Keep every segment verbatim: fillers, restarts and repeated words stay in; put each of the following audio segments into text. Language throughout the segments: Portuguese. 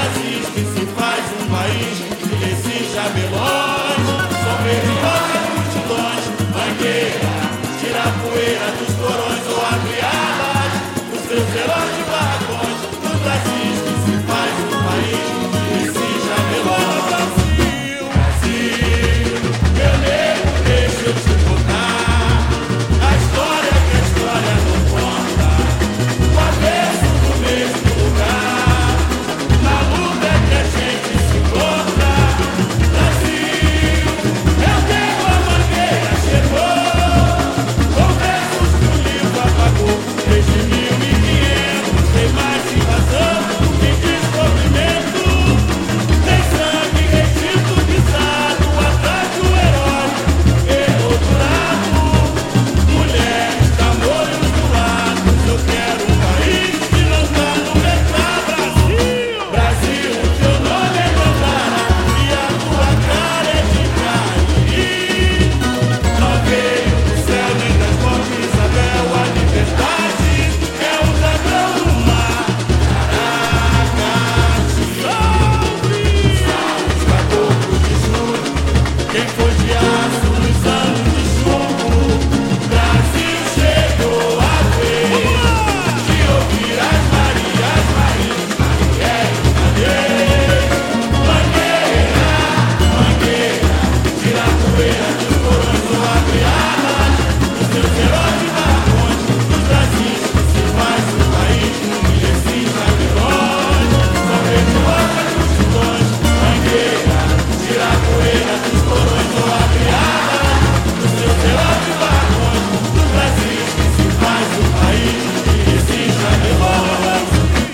Brasil que se faz um país que resiste a vilões. São perigosas multidões, Mangueira, tira a poeira dos porões ou abre alas dos seus heróis de barracões. No Brasil que se faz um país que resiste a vilões. Brasil, Brasil, meu nego, deixa eu te contar a história que a história não conta, o avesso do mesmo lugar. Na luta é que a gente se encontra. Brasil, eu tenho a Mangueira, chegou com versos que o livro apagou. Desde mil e quinhentos tem mais invasão do que descobrimento. Tem sangue retido, pisado, ataque o herói, emoldurado. Mulheres, tamoios do lado. Eu quero um país que não tá no mercado. Brasil, Brasil, teu nome é Dandara e a tua cara é de cair. Não veio do céu nem das fontes, Isabel, a liberdade é um dragão no mar. Caracas, salve, salve os caboclos de chumbo, quem foi de aço nos anos de chumbo. Brasil chegou a vez de ouvir as Marias, Marinhas, Marielle, Marielle. Mangueira, Mangueira, tira a poeira dos porões ou abre alas dos seus heróis de barracões. Nos Brasis que se faz um país que resiste a vilões. São perigosas multidões, Mangueira, tira a poeira dos porões ou abre alas dos seus heróis de barracões. Nos Brasis que se faz um país que resiste a vilões.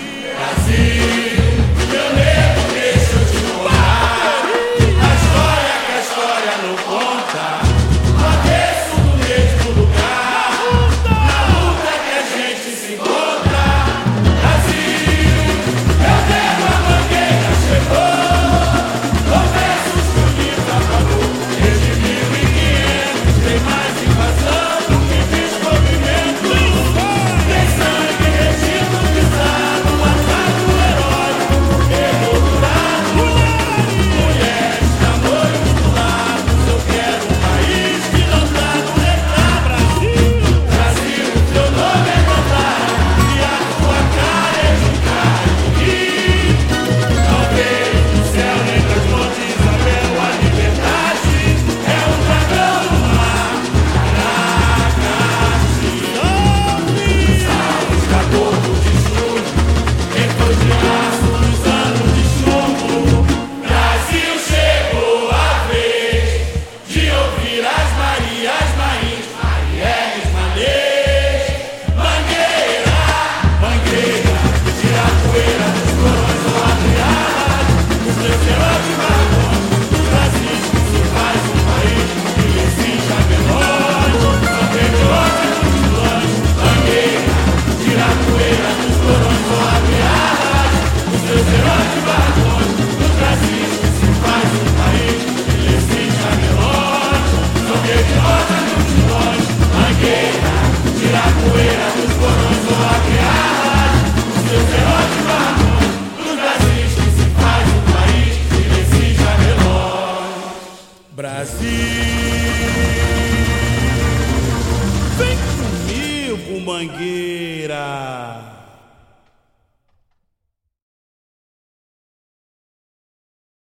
Brasil, meu nego, deixa eu te contar a história que a história não conta, o avesso do mesmo lugar. Na luta que a gente se encontra. Brasil, eu tenho a Mangueira, chegou com versos que o livro apagou. Desde mil e quinhentos tem mais invasão do que descobrimento. Tem sangue retido, pisado, ataque o herói, emoldurado. Mulheres, tamoios do lado. Eu quero um país que não tá no mercado. Brasil, Brasil, teu nome é Dandara e a tua cara é de cair. Não veio do céu nem das fontes, Isabel, a liberdade é um dragão no mar. Caracas, salve, salve os caboclos de chumbo, quem foi de aço nos anos de chumbo. Brasil chegou a vez de ouvir as Marias, Marinhas, Marielles, Manês. Mangueira, Mangueira, tira a poeira dos porões ou abre alas dos seus heróis de barracões. Nos Brasil que se faz um país que resiste a vilões. São perigosas multidões, Mangueira, tira a poeira dos porões ou abre alas dos seus heróis de barracões. Nos Brasil que se faz um país que resiste a vilões. São perigosas multidões, Mangueira, tira a poeira dos porões ou abre alas dos seus heróis de barracões. Nos Brasil que se faz um país que resiste a vilões. Brasil, vem comigo, Mangueira.